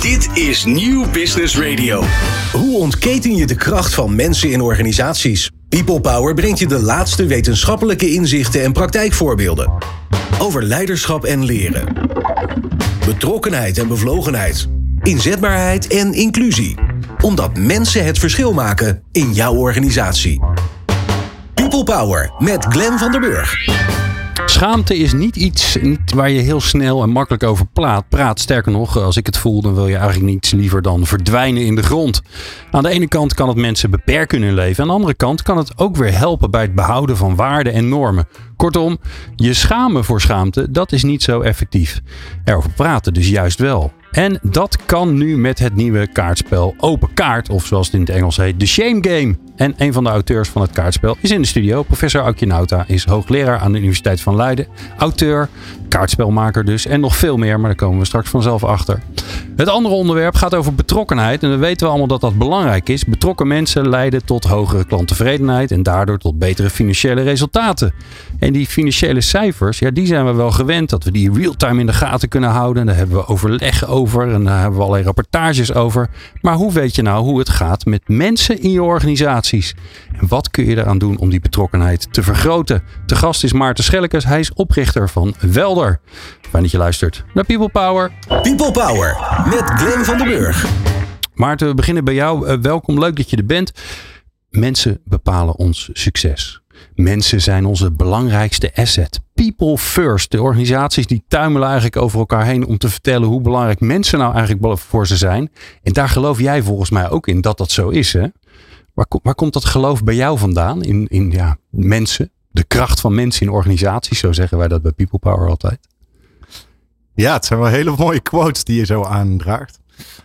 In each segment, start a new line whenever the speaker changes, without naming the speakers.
Dit is Nieuw Business Radio.
Hoe ontketen je de kracht van mensen in organisaties? People Power brengt je de laatste wetenschappelijke inzichten en praktijkvoorbeelden. Over leiderschap en leren. Betrokkenheid en bevlogenheid. Inzetbaarheid en inclusie. Omdat mensen het verschil maken in jouw organisatie. People Power met Glenn van der Burg.
Schaamte is niet iets waar je heel snel en makkelijk over praat. Sterker nog, als ik het voel, dan wil je eigenlijk niets liever dan verdwijnen in de grond. Aan de ene kant kan het mensen beperken in hun leven. Aan de andere kant kan het ook weer helpen bij het behouden van waarden en normen. Kortom, je schamen voor schaamte, dat is niet zo effectief. Erover praten dus juist wel. En dat kan nu met het nieuwe kaartspel Open Kaart, of zoals het in het Engels heet, The Shame Game. En een van de auteurs van het kaartspel is in de studio. Professor Aukje Nauta is hoogleraar aan de Universiteit van Leiden. Auteur, kaartspelmaker dus en nog veel meer, maar daar komen we straks vanzelf achter. Het andere onderwerp gaat over betrokkenheid. En dan weten we allemaal dat dat belangrijk is. Betrokken mensen leiden tot hogere klanttevredenheid en daardoor tot betere financiële resultaten. En die financiële cijfers, ja, die zijn we wel gewend. Dat we die real-time in de gaten kunnen houden. En daar hebben we overleg over en daar hebben we allerlei rapportages over. Maar hoe weet je nou hoe het gaat met mensen in je organisaties? En wat kun je eraan doen om die betrokkenheid te vergroten? Te gast is Maarten Schellekes. Hij is oprichter van Welder. Fijn dat je luistert naar People Power.
People Power met Glenn van der Burg.
Maarten, we beginnen bij jou. Welkom, leuk dat je er bent. Mensen bepalen ons succes. Mensen zijn onze belangrijkste asset. People first. De organisaties die tuimelen eigenlijk over elkaar heen om te vertellen hoe belangrijk mensen nou eigenlijk voor ze zijn. En daar geloof jij volgens mij ook in dat dat zo is, hè? Waar komt dat geloof bij jou vandaan? In mensen, de kracht van mensen in organisaties, zo zeggen wij dat bij People Power altijd.
Ja, het zijn wel hele mooie quotes die je zo aandraagt.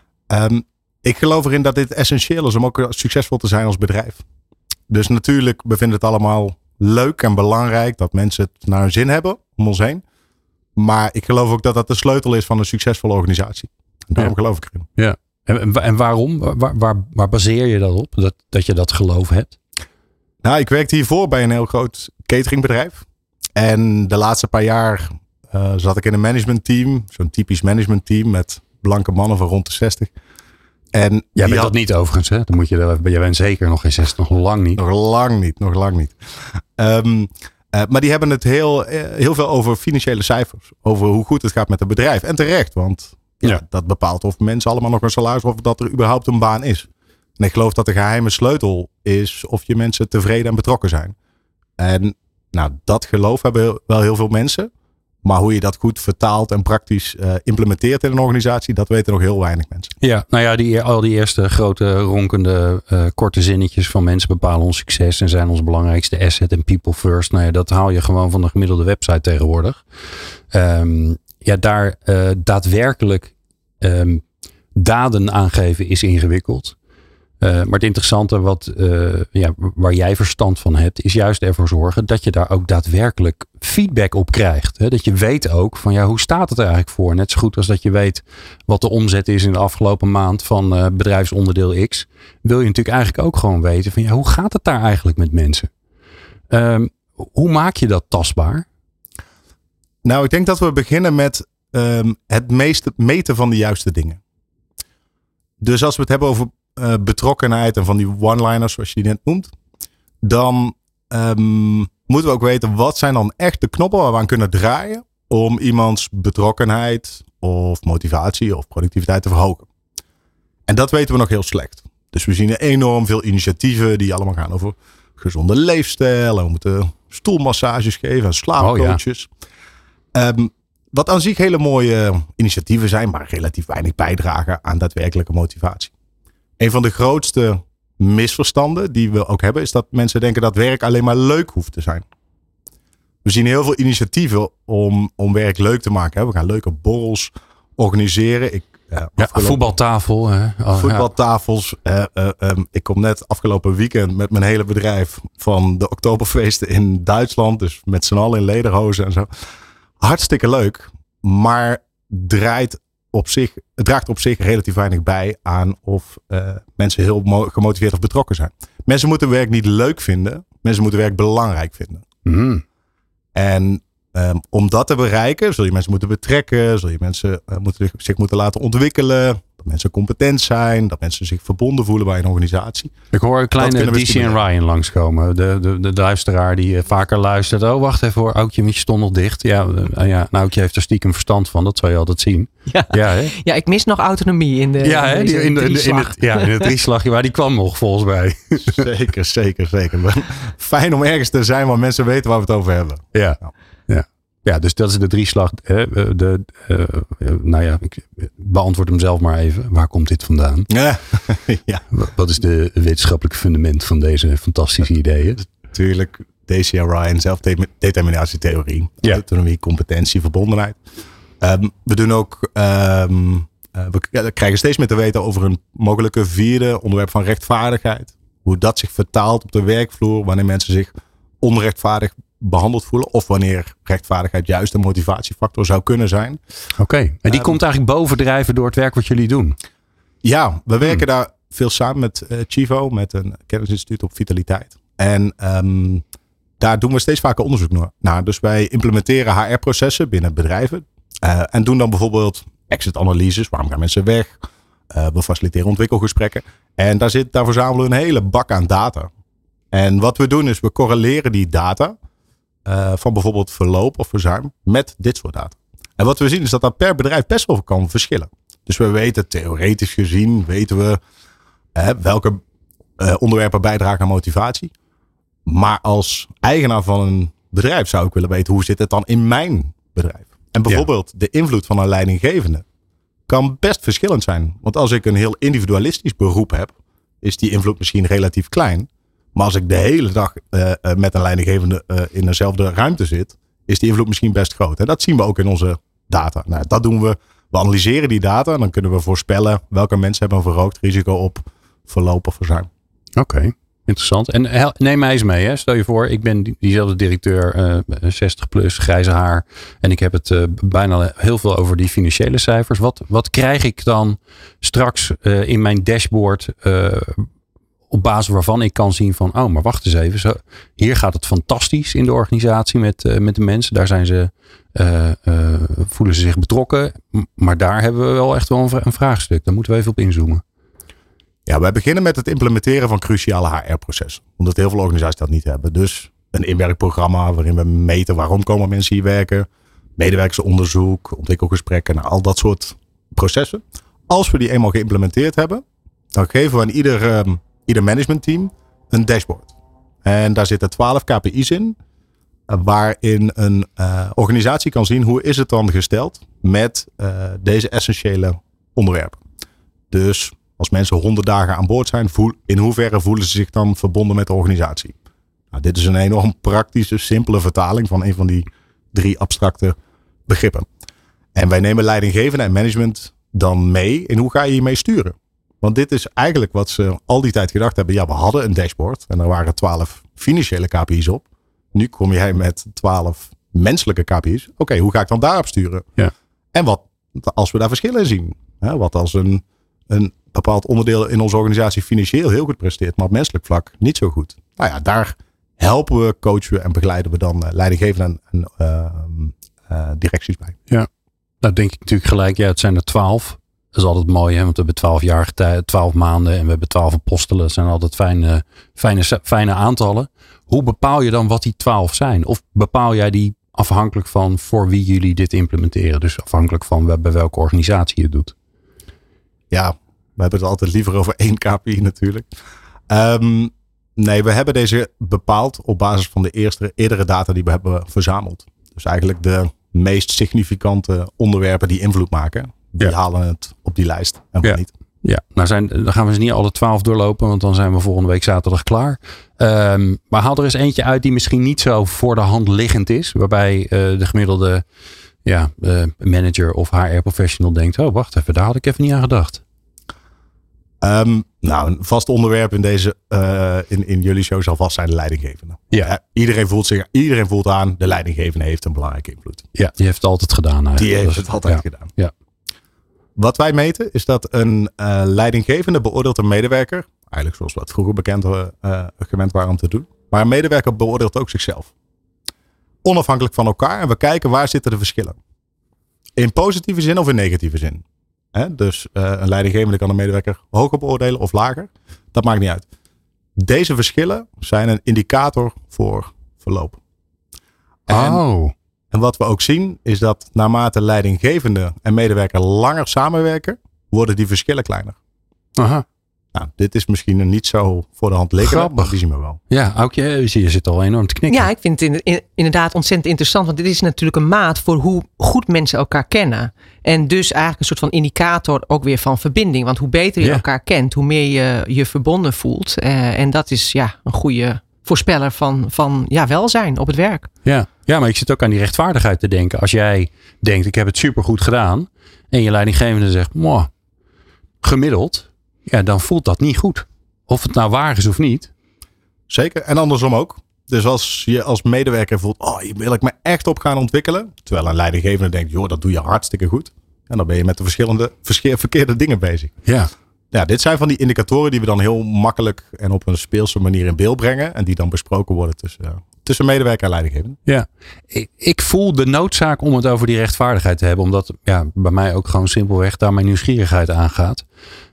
Ik geloof erin dat dit essentieel is om ook succesvol te zijn als bedrijf. Dus natuurlijk, we vinden het allemaal leuk en belangrijk dat mensen het naar hun zin hebben om ons heen. Maar ik geloof ook dat dat de sleutel is van een succesvolle organisatie. Daarom geloof ik erin.
Ja. En waarom? Waar baseer je dat op? Dat je dat geloof hebt?
Nou, ik werkte hiervoor bij een heel groot cateringbedrijf. En de laatste paar jaar zat ik in een managementteam. Zo'n typisch managementteam met blanke mannen van rond de 60. En
jij bent dat niet overigens, hè? Dan moet je er, jij bent zeker nog geen 60, nog lang niet.
Nog lang niet. Maar die hebben het heel veel over financiële cijfers. Over hoe goed het gaat met het bedrijf. En terecht, want dat bepaalt of mensen allemaal nog een salaris of dat er überhaupt een baan is. En ik geloof dat de geheime sleutel is of je mensen tevreden en betrokken zijn. En nou, dat geloof hebben wel heel veel mensen. Maar hoe je dat goed vertaalt en praktisch implementeert in een organisatie, dat weten nog heel weinig mensen.
Ja, nou ja, al die eerste grote ronkende korte zinnetjes van mensen bepalen ons succes en zijn ons belangrijkste asset en people first. Nou ja, dat haal je gewoon van de gemiddelde website tegenwoordig. Daar daadwerkelijk daden aangeven is ingewikkeld. Maar het interessante waar jij verstand van hebt, is juist ervoor zorgen dat je daar ook daadwerkelijk feedback op krijgt. Hè? Dat je weet ook van hoe staat het er eigenlijk voor? Net zo goed als dat je weet wat de omzet is in de afgelopen maand van bedrijfsonderdeel X. Wil je natuurlijk eigenlijk ook gewoon weten van hoe gaat het daar eigenlijk met mensen? Hoe maak je dat tastbaar?
Nou, ik denk dat we beginnen met het meten van de juiste dingen. Dus als we het hebben over betrokkenheid en van die one-liners zoals je die net noemt. Dan moeten we ook weten wat zijn dan echt de knoppen waar we aan kunnen draaien om iemands betrokkenheid of motivatie of productiviteit te verhogen. En dat weten we nog heel slecht. Dus we zien enorm veel initiatieven die allemaal gaan over gezonde leefstijl. En we moeten stoelmassages geven en slaapcoaches. Wat aan zich hele mooie initiatieven zijn, maar relatief weinig bijdragen aan daadwerkelijke motivatie. Een van de grootste misverstanden die we ook hebben, is dat mensen denken dat werk alleen maar leuk hoeft te zijn. We zien heel veel initiatieven om werk leuk te maken. We gaan leuke borrels organiseren.
Voetbaltafel.
Voetbaltafels. Ik kom net afgelopen weekend met mijn hele bedrijf van de Oktoberfeesten in Duitsland. Dus met z'n allen in lederhozen en zo. Hartstikke leuk, maar draagt op zich relatief weinig bij aan of mensen heel gemotiveerd of betrokken zijn. Mensen moeten werk niet leuk vinden. Mensen moeten werk belangrijk vinden.
Mm.
En om dat te bereiken, zul je mensen moeten betrekken. Zul je mensen zich moeten laten ontwikkelen. Dat mensen competent zijn. Dat mensen zich verbonden voelen bij een organisatie.
Ik hoor een kleine DC en Ryan langskomen. De luisteraar die vaker luistert. Oh, wacht even hoor. Aukje, je stond nog dicht. Ja, Aukje heeft er stiekem verstand van. Dat zou je altijd zien.
Ja, ik mis nog autonomie in de
in het drieslagje. Maar die kwam nog volgens mij.
Zeker. Fijn om ergens te zijn waar mensen weten waar we het over hebben.
Ja, dus dat is de drieslag. Ik beantwoord hem zelf maar even. Waar komt dit vandaan?
Ja.
Wat is de wetenschappelijke fundament van deze fantastische ideeën?
Natuurlijk, DC en Ryan, zelfdeterminatietheorie. Autonomie, competentie, verbondenheid. We doen ook... we krijgen steeds meer te weten over een mogelijke vierde onderwerp van rechtvaardigheid. Hoe dat zich vertaalt op de werkvloer. Wanneer mensen zich onrechtvaardig behandeld voelen. Of wanneer rechtvaardigheid juist een motivatiefactor zou kunnen zijn.
Oké. En die komt eigenlijk bovendrijven door het werk wat jullie doen?
Ja, we werken daar veel samen met Chivo. Met een kennisinstituut op vitaliteit. En daar doen we steeds vaker onderzoek naar. Dus wij implementeren HR-processen binnen bedrijven. En doen dan bijvoorbeeld exit-analyses. Waarom gaan mensen weg? We faciliteren ontwikkelgesprekken. En daar verzamelen we een hele bak aan data. En wat we doen is we correleren die data van bijvoorbeeld verloop of verzuim met dit soort data. En wat we zien is dat per bedrijf best wel kan verschillen. Dus we weten theoretisch gezien, welke onderwerpen bijdragen aan motivatie. Maar als eigenaar van een bedrijf zou ik willen weten, hoe zit het dan in mijn bedrijf? En bijvoorbeeld de invloed van een leidinggevende kan best verschillend zijn. Want als ik een heel individualistisch beroep heb, is die invloed misschien relatief klein. Maar als ik de hele dag met een leidinggevende in dezelfde ruimte zit, is die invloed misschien best groot. En dat zien we ook in onze data. Nou, dat doen we. We analyseren die data en dan kunnen we voorspellen welke mensen hebben een verhoogd risico op verloop of verzuim. Oké.
Interessant. En neem mij eens mee. Hè. Stel je voor, ik ben diezelfde directeur, 60 plus, grijze haar. En ik heb het bijna heel veel over die financiële cijfers. Wat krijg ik dan straks in mijn dashboard op basis waarvan ik kan zien van, oh, maar wacht eens even. Hier gaat het fantastisch in de organisatie met de mensen. Daar zijn ze, voelen ze zich betrokken. Maar daar hebben we wel echt wel een vraagstuk. Daar moeten we even op inzoomen.
Ja, wij beginnen met het implementeren van cruciale HR-processen. Omdat heel veel organisaties dat niet hebben. Dus een inwerkprogramma waarin we meten waarom komen mensen hier werken. Medewerkersonderzoek, ontwikkelgesprekken, al dat soort processen. Als we die eenmaal geïmplementeerd hebben, dan geven we aan ieder managementteam een dashboard. En daar zitten 12 KPI's in. Waarin een organisatie kan zien hoe is het dan gesteld met deze essentiële onderwerpen. Dus als mensen 100 dagen aan boord zijn, in hoeverre voelen ze zich dan verbonden met de organisatie? Nou, dit is een enorm praktische, simpele vertaling van een van die 3 abstracte begrippen. En wij nemen leidinggevende en management dan mee in hoe ga je hiermee sturen. Want dit is eigenlijk wat ze al die tijd gedacht hebben. Ja, we hadden een dashboard en er waren 12 financiële KPI's op. Nu kom jij met 12 menselijke KPI's. Oké, hoe ga ik dan daarop sturen? Ja. En wat als we daar verschillen in zien? Wat als een bepaald onderdeel in onze organisatie financieel heel goed presteert, maar op menselijk vlak niet zo goed. Nou ja, daar helpen we, coachen we en begeleiden we dan leidinggevenden en directies bij.
Ja, nou denk ik natuurlijk gelijk, het zijn er 12. Dat is altijd mooi, hè? Want we hebben 12 jaar, 12 maanden en we hebben 12 apostelen. Dat zijn altijd fijne aantallen. Hoe bepaal je dan wat die 12 zijn? Of bepaal jij die afhankelijk van voor wie jullie dit implementeren? Dus afhankelijk van bij welke organisatie je het doet.
Ja, we hebben het altijd liever over 1 KPI natuurlijk. Nee, we hebben deze bepaald op basis van de eerdere data die we hebben verzameld. Dus eigenlijk de meest significante onderwerpen die invloed maken. Die halen het op die lijst en niet.
Ja, dan gaan we ze niet alle 12 doorlopen, want dan zijn we volgende week zaterdag klaar. Maar haal er eens eentje uit die misschien niet zo voor de hand liggend is. Waarbij de gemiddelde manager of HR-professional denkt, oh wacht even, daar had ik even niet aan gedacht.
Een vast onderwerp in deze in jullie show zal vast zijn de leidinggevende. Ja. Iedereen voelt aan, de leidinggevende heeft een belangrijke invloed.
Ja, die heeft het altijd gedaan. Eigenlijk.
Die heeft het altijd gedaan. Ja. Wat wij meten is dat een leidinggevende beoordeelt een medewerker. Eigenlijk zoals we het vroeger gewend waren om te doen. Maar een medewerker beoordeelt ook zichzelf. Onafhankelijk van elkaar. En we kijken waar zitten de verschillen. In positieve zin of in negatieve zin. Dus een leidinggevende kan een medewerker hoger beoordelen of lager. Dat maakt niet uit. Deze verschillen zijn een indicator voor verloop. En wat we ook zien is dat naarmate leidinggevende en medewerker langer samenwerken, worden die verschillen kleiner.
Aha.
Nou, dit is misschien niet zo voor de hand liggend, maar die zien we wel.
Ja, Aukje, je zit al enorm te knikken.
Ja, ik vind het inderdaad ontzettend interessant. Want dit is natuurlijk een maat voor hoe goed mensen elkaar kennen. En dus eigenlijk een soort van indicator ook weer van verbinding. Want hoe beter je elkaar kent, hoe meer je je verbonden voelt. En dat is een goede voorspeller van welzijn op het werk.
Ja, maar ik zit ook aan die rechtvaardigheid te denken. Als jij denkt, ik heb het supergoed gedaan. En je leidinggevende zegt, gemiddeld. Ja, dan voelt dat niet goed. Of het nou waar is of niet.
Zeker. En andersom ook. Dus als je als medewerker voelt, hier wil ik me echt op gaan ontwikkelen. Terwijl een leidinggevende denkt, joh, dat doe je hartstikke goed. En dan ben je met de verschillende verkeerde dingen bezig. Ja, dit zijn van die indicatoren die we dan heel makkelijk en op een speelse manier in beeld brengen. En die dan besproken worden tussen medewerker en leidinggevende.
Ja, ik voel de noodzaak om het over die rechtvaardigheid te hebben. Omdat bij mij ook gewoon simpelweg daar mijn nieuwsgierigheid aangaat.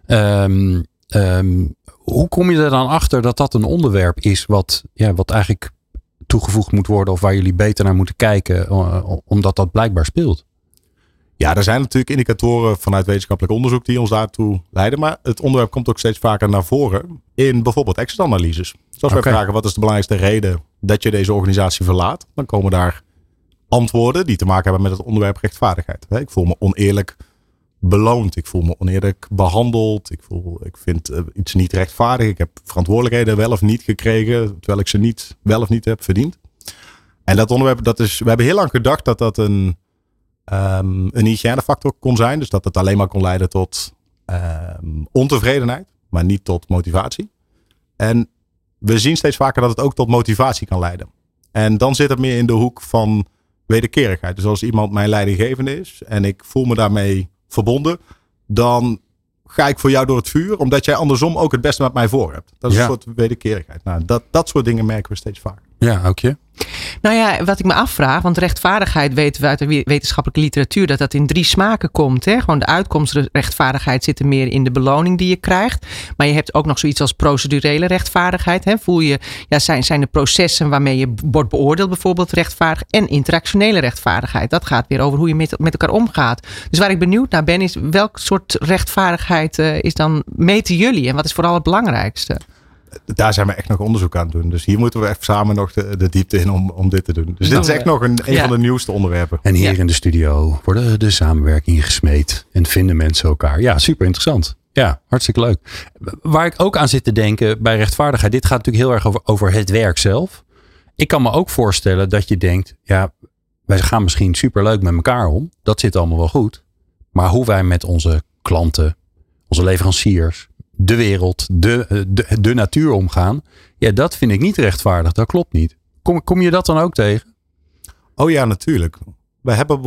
Hoe kom je er dan achter dat dat een onderwerp is wat eigenlijk toegevoegd moet worden of waar jullie beter naar moeten kijken, omdat dat blijkbaar speelt?
Ja, er zijn natuurlijk indicatoren vanuit wetenschappelijk onderzoek die ons daartoe leiden, maar het onderwerp komt ook steeds vaker naar voren in bijvoorbeeld exit-analyses. Zoals wij vragen, wat is de belangrijkste reden dat je deze organisatie verlaat? Dan komen daar antwoorden die te maken hebben met het onderwerp rechtvaardigheid. Ik voel me oneerlijk beloond. Ik voel me oneerlijk behandeld. Ik vind iets niet rechtvaardig. Ik heb verantwoordelijkheden wel of niet gekregen, terwijl ik ze wel of niet heb verdiend. En dat onderwerp, we hebben heel lang gedacht dat dat een hygiënefactor kon zijn. Dus dat het alleen maar kon leiden tot ontevredenheid, maar niet tot motivatie. En we zien steeds vaker dat het ook tot motivatie kan leiden. En dan zit het meer in de hoek van wederkerigheid. Dus als iemand mijn leidinggevende is en ik voel me daarmee verbonden, dan ga ik voor jou door het vuur, omdat jij andersom ook het beste met mij voor hebt. Dat is een soort wederkerigheid. Nou, dat soort dingen merken we steeds vaker.
Ja, ook je.
Nou ja, wat ik me afvraag, want rechtvaardigheid weten we uit de wetenschappelijke literatuur dat in 3 smaken komt. Hè? Gewoon de uitkomstrechtvaardigheid zit er meer in de beloning die je krijgt. Maar je hebt ook nog zoiets als procedurele rechtvaardigheid. Hè? Voel je, zijn de processen waarmee je wordt beoordeeld bijvoorbeeld rechtvaardig, en interactionele rechtvaardigheid. Dat gaat weer over hoe je met elkaar omgaat. Dus waar ik benieuwd naar ben is, welk soort rechtvaardigheid is dan meten jullie en wat is vooral het belangrijkste?
Daar zijn we echt nog onderzoek aan het doen. Dus hier moeten we echt samen nog de diepte in om dit te doen. Dus dit is echt nog een van de nieuwste onderwerpen.
En hier in de studio worden de samenwerkingen gesmeed. En vinden mensen elkaar. Ja, super interessant. Ja, hartstikke leuk. Waar ik ook aan zit te denken bij rechtvaardigheid. Dit gaat natuurlijk heel erg over het werk zelf. Ik kan me ook voorstellen dat je denkt. Ja, wij gaan misschien superleuk met elkaar om. Dat zit allemaal wel goed. Maar hoe wij met onze klanten, onze leveranciers, de wereld, de natuur omgaan. Ja, dat vind ik niet rechtvaardig. Dat klopt niet. Kom je dat dan ook tegen?
Oh ja, natuurlijk. We hebben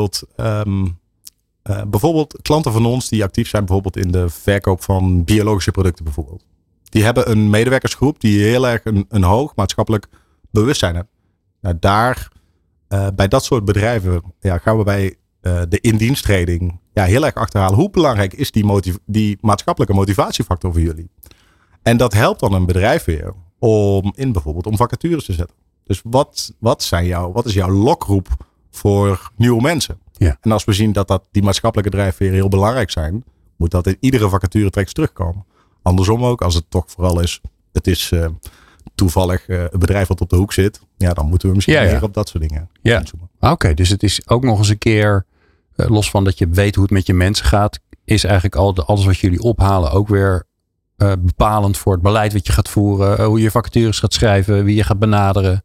bijvoorbeeld klanten van ons die actief zijn bijvoorbeeld in de verkoop van biologische producten bijvoorbeeld. Die hebben een medewerkersgroep die heel erg een hoog maatschappelijk bewustzijn heeft. Nou, bij dat soort bedrijven gaan we bij de indiensttreding heel erg achterhalen. Hoe belangrijk is die maatschappelijke motivatiefactor voor jullie? En dat helpt dan een bedrijf weer om vacatures te zetten. Dus wat is jouw lokroep voor nieuwe mensen?
Ja.
En als we zien dat die maatschappelijke drijfveren heel belangrijk zijn, moet dat in iedere vacature tekst terugkomen. Andersom ook, als het toch vooral is, het is toevallig een bedrijf wat op de hoek zit, dan moeten we misschien meer op dat soort dingen inzoomen.
Oké, dus het is ook nog eens een keer, los van dat je weet hoe het met je mensen gaat, is eigenlijk alles wat jullie ophalen ook weer bepalend voor het beleid wat je gaat voeren, hoe je vacatures gaat schrijven, wie je gaat benaderen.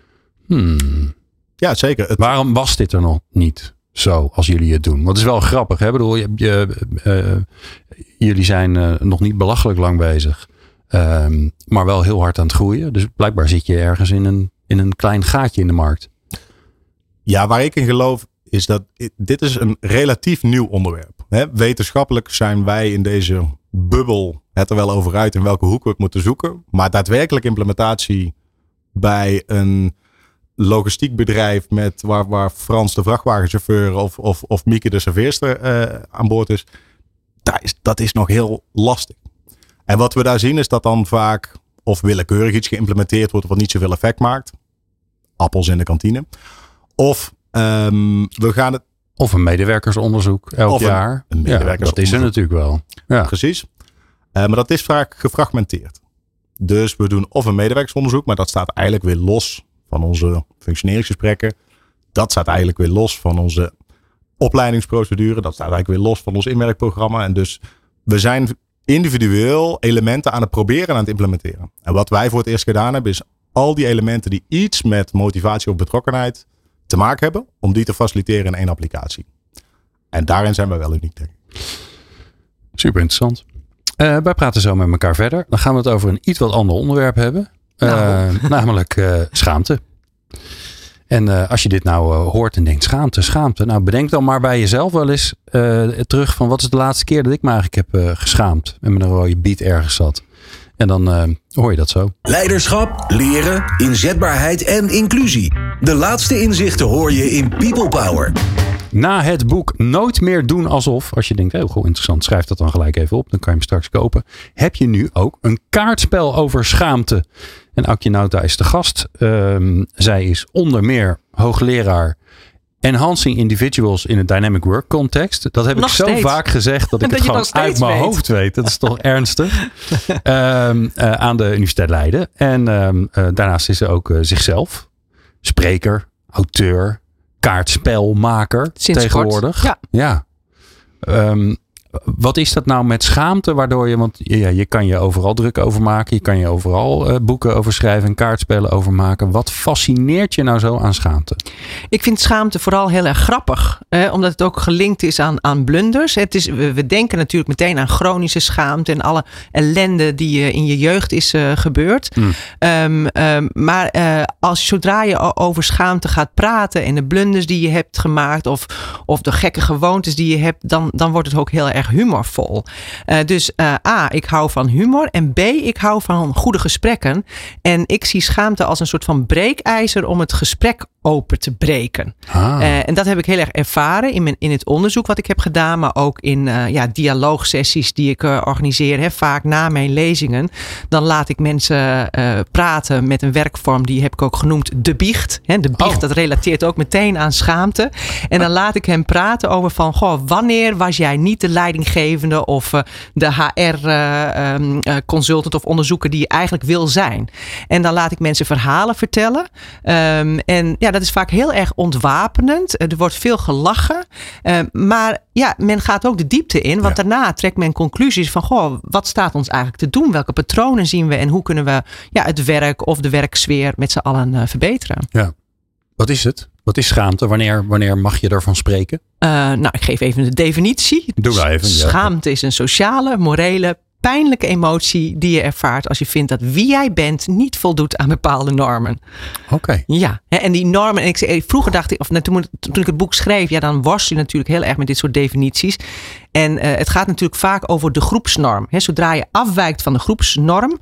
Ja, zeker.
Waarom was dit er nog niet zo als jullie het doen? Want het is wel grappig. Hè? Ik bedoel, jullie zijn nog niet belachelijk lang bezig. Maar wel heel hard aan het groeien. Dus blijkbaar zit je ergens in een klein gaatje in de markt.
Ja, waar ik in geloof is dat dit is een relatief nieuw onderwerp. Wetenschappelijk zijn wij in deze bubbel het er wel over uit in welke hoek we het moeten zoeken. Maar daadwerkelijk implementatie bij een logistiek bedrijf waar Frans de vrachtwagenchauffeur of Mieke de serveerster aan boord is. dat is nog heel lastig. En wat we daar zien is dat dan vaak of willekeurig iets geïmplementeerd wordt wat niet zoveel effect maakt. Appels in de kantine. Of we gaan het...
Of een medewerkersonderzoek elk jaar.
Een medewerkersonderzoek.
Dat is er natuurlijk wel. Ja.
Precies. Maar dat is vaak gefragmenteerd. Dus we doen of een medewerkersonderzoek, maar dat staat eigenlijk weer los van onze functioneringsgesprekken. Dat staat eigenlijk weer los van onze opleidingsprocedure. Dat staat eigenlijk weer los van ons inwerkprogramma. En dus we zijn individueel elementen aan het proberen en aan het implementeren. En wat wij voor het eerst gedaan hebben, is al die elementen die iets met motivatie of betrokkenheid te maken hebben, om die te faciliteren in één applicatie. En daarin zijn we wel uniek, denk ik.
Super interessant. Wij praten zo met elkaar verder. Dan gaan we het over een iets wat ander onderwerp hebben. Namelijk schaamte. En als je dit nou hoort en denkt schaamte. Nou bedenk dan maar bij jezelf wel eens terug van wat is de laatste keer dat ik me eigenlijk heb geschaamd. En met een rode biet ergens zat. En dan hoor je dat zo.
Leiderschap, leren, inzetbaarheid en inclusie. De laatste inzichten hoor je in People Power.
Na het boek Nooit meer doen alsof. Als je denkt, goh, interessant, schrijf dat dan gelijk even op. Dan kan je hem straks kopen. Heb je nu ook een kaartspel over schaamte. En Aukje Nauta is de gast. Zij is onder meer hoogleraar Enhancing Individuals in a Dynamic Work Context. Dat heb ik zo vaak gezegd dat ik het gewoon uit mijn hoofd weet. Dat is toch ernstig. Aan de Universiteit Leiden. En daarnaast is ze ook zichzelf. Spreker, auteur, kaartspelmaker
sinds
tegenwoordig.
Kort,
ja. Wat is dat nou met schaamte? Waardoor je, want je kan je overal druk over maken. Je kan je overal boeken over schrijven en kaartspellen over maken. Wat fascineert je nou zo aan schaamte?
Ik vind schaamte vooral heel erg grappig. Omdat het ook gelinkt is aan blunders. We denken natuurlijk meteen aan chronische schaamte. En alle ellende die in je jeugd is gebeurd. Maar zodra je over schaamte gaat praten. En de blunders die je hebt gemaakt. Of de gekke gewoontes die je hebt. Dan wordt het ook heel erg humorvol. Dus A, ik hou van humor. En B, ik hou van goede gesprekken. En ik zie schaamte als een soort van breekijzer om het gesprek open te breken. En dat heb ik heel erg ervaren in het onderzoek wat ik heb gedaan. Maar ook in dialoogsessies die ik organiseer. Vaak na mijn lezingen. Dan laat ik mensen praten met een werkvorm. Die heb ik ook genoemd de biecht. De biecht, dat relateert ook meteen aan schaamte. En dan laat ik hem praten over van... Goh, wanneer was jij niet de leidinggevende of de HR-consultant of onderzoeker die je eigenlijk wil zijn? En dan laat ik mensen verhalen vertellen. En dat is vaak heel erg ontwapenend. Er wordt veel gelachen. Maar men gaat ook de diepte in. Want daarna trekt men conclusies van... Goh, wat staat ons eigenlijk te doen? Welke patronen zien we? En hoe kunnen we het werk of de werksfeer met z'n allen verbeteren? Ja.
Wat is het? Wat is schaamte? Wanneer mag je daarvan spreken?
Ik geef even de definitie.
Doe maar even.
Schaamte is een sociale, morele, pijnlijke emotie die je ervaart als je vindt dat wie jij bent niet voldoet aan bepaalde normen.
Oké.
Ja, en die normen, en vroeger dacht ik, toen ik het boek schreef, dan worstel je natuurlijk heel erg met dit soort definities. En het gaat natuurlijk vaak over de groepsnorm. Zodra je afwijkt van de groepsnorm,